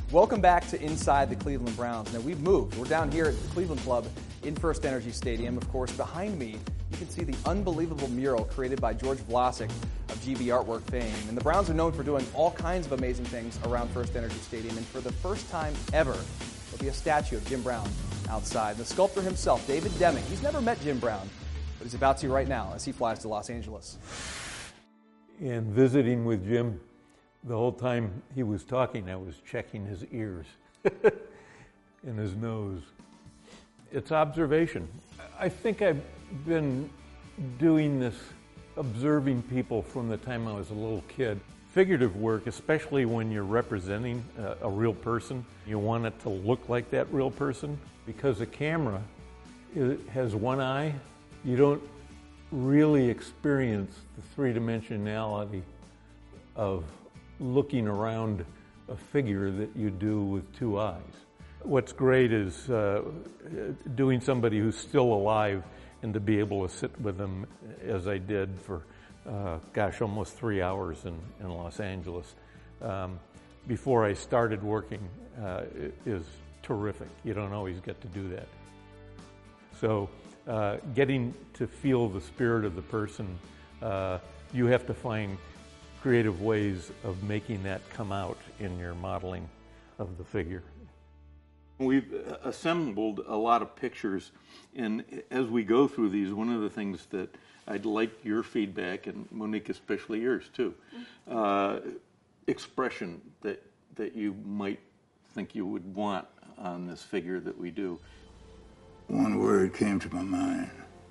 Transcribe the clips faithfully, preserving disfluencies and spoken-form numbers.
Welcome back to Inside the Cleveland Browns. Now, we've moved. We're down here at the Cleveland Club in First Energy Stadium. Of course, behind me, you can see the unbelievable mural created by George Vlasic of G B Artwork fame. And the Browns are known for doing all kinds of amazing things around First Energy Stadium. And for the first time ever, there'll be a statue of Jim Brown outside. And the sculptor himself, David Deming, he's never met Jim Brown, but he's about to right now as he flies to Los Angeles. And visiting with Jim, the whole time he was talking, I was checking his ears and his nose. It's observation. I think I've been doing this, observing people from the time I was a little kid. Figurative work, especially when you're representing a, a real person, you want it to look like that real person. Because a camera it has one eye, you don't really experience the three-dimensionality of looking around a figure that you do with two eyes. What's great is uh, doing somebody who's still alive and to be able to sit with them as I did for, uh, gosh, almost three hours in, in Los Angeles. Um, before I started working uh, is terrific. You don't always get to do that. So uh, getting to feel the spirit of the person, uh, you have to find creative ways of making that come out in your modeling of the figure. We've assembled a lot of pictures, and as we go through these, one of the things that I'd like your feedback, and Monique, especially yours too, uh, expression that that you might think you would want on this figure that we do. One word came to my mind,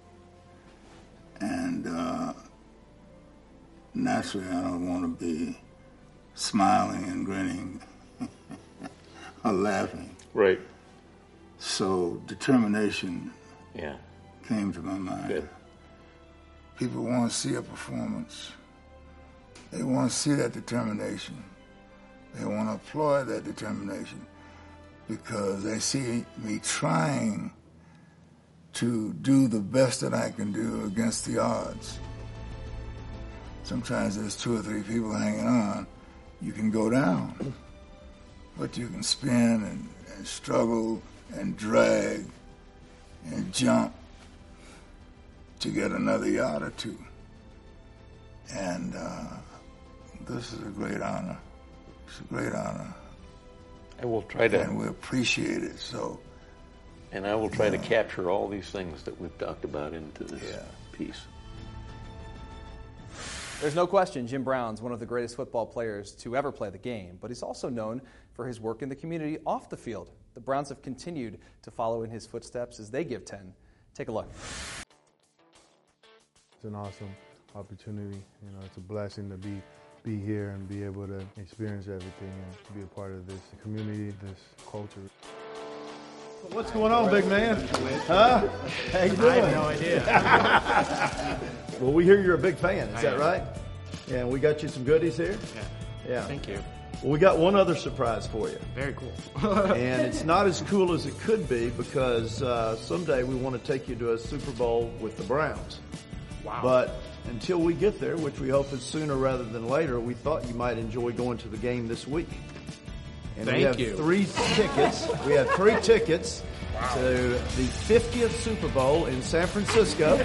and uh, naturally I don't want to be smiling and grinning or laughing. Right. So determination yeah. came to my mind. Good. People want to see a performance. They want to see that determination. They want to applaud that determination because they see me trying to do the best that I can do against the odds. Sometimes there's two or three people hanging on. You can go down, but you can spin and, and struggle and drag and jump to get another yard or two. And uh, this is a great honor. It's a great honor. I will try to... And we appreciate it, so... And I will try yeah. to capture all these things that we've talked about into this yeah. piece. There's no question Jim Brown's one of the greatest football players to ever play the game, but he's also known for his work in the community off the field. The Browns have continued to follow in his footsteps as they give ten. Take a look. It's an awesome opportunity. You know, it's a blessing to be be here and be able to experience everything and be a part of this community, this culture. What's going on, big man? Huh? How you doing? I have no idea. Well, we hear you're a big fan. Is I that am. right? Yeah, and we got you some goodies here. Yeah. Yeah. Thank you. Well, we got one other surprise for you. Very cool. And it's not as cool as it could be because uh, someday we want to take you to a Super Bowl with the Browns. Wow. But until we get there, which we hope is sooner rather than later, we thought you might enjoy going to the game this week. And Thank we have you. three tickets. We have three tickets Wow. to the fiftieth Super Bowl in San Francisco.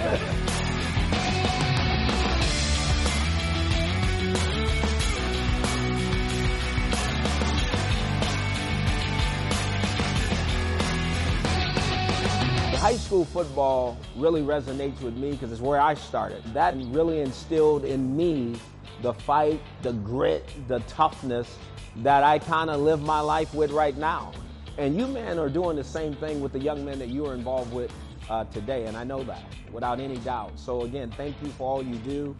High school football really resonates with me because it's where I started. That really instilled in me the fight, the grit, the toughness that I kind of live my life with right now. And you men are doing the same thing with the young men that you are involved with uh, today, and I know that without any doubt. So again, thank you for all you do.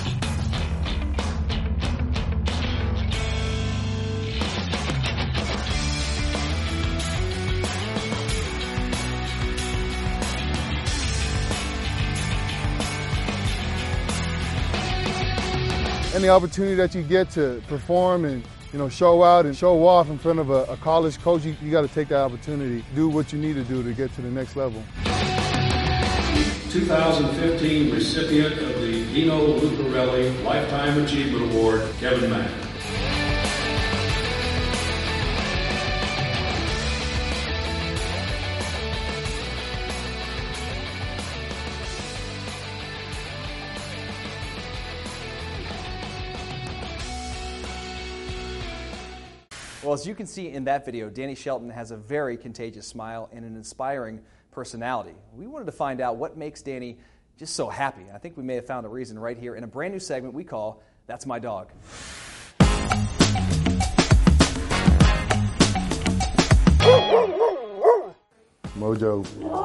Any opportunity that you get to perform and, you know, show out and show off in front of a, a college coach, you, you got to take that opportunity, do what you need to do to get to the next level. two thousand fifteen recipient of the Dino Lucarelli Lifetime Achievement Award, Kevin Mack. Well, as you can see in that video, Danny Shelton has a very contagious smile and an inspiring personality. We wanted to find out what makes Danny just so happy. I think we may have found a reason right here in a brand new segment we call That's My Dog. Mojo.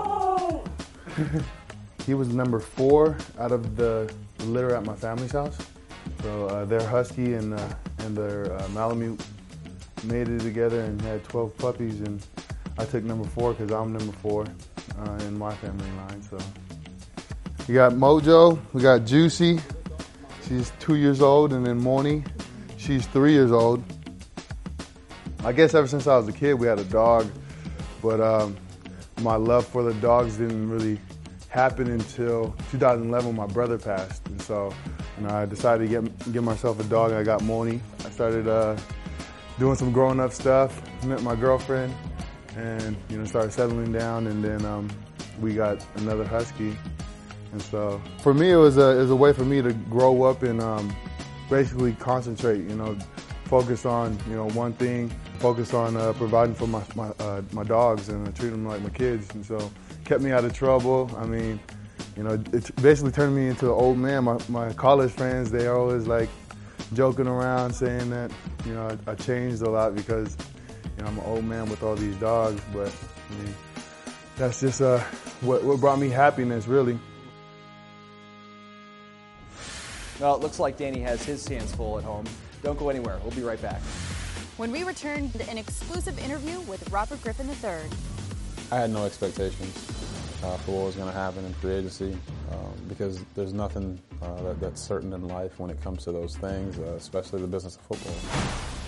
He was number four out of the litter at my family's house. So uh, their husky and, uh, and their uh, Malamute made it together and had twelve puppies, and I took number four because I'm number four uh, in my family line. So we got Mojo, we got Juicy, she's two years old, and then Moni, she's three years old. I guess ever since I was a kid we had a dog, but um, my love for the dogs didn't really happen until two thousand eleven when my brother passed. And so you know, I decided to get, get myself a dog. I got Moni. I started uh, doing some growing up stuff, met my girlfriend, and you know, started settling down, and then um, we got another husky. And so for me, it was a, it was a way for me to grow up and um, basically concentrate, you know, focus on, you know, one thing, focus on uh, providing for my my, uh, my dogs and uh, treat them like my kids. And so kept me out of trouble. I mean, you know, it basically turned me into an old man. My, my college friends, they are always like joking around saying that, you know, I, I changed a lot because, you know, I'm an old man with all these dogs. But I mean, that's just uh, what, what brought me happiness, really. Well, it looks like Danny has his hands full at home. Don't go anywhere. We'll be right back. When we return, an exclusive interview with Robert Griffin the third. I had no expectations uh, for what was going to happen in free agency um, because there's nothing uh, that, that's certain in life when it comes to those things, uh, especially the business of football.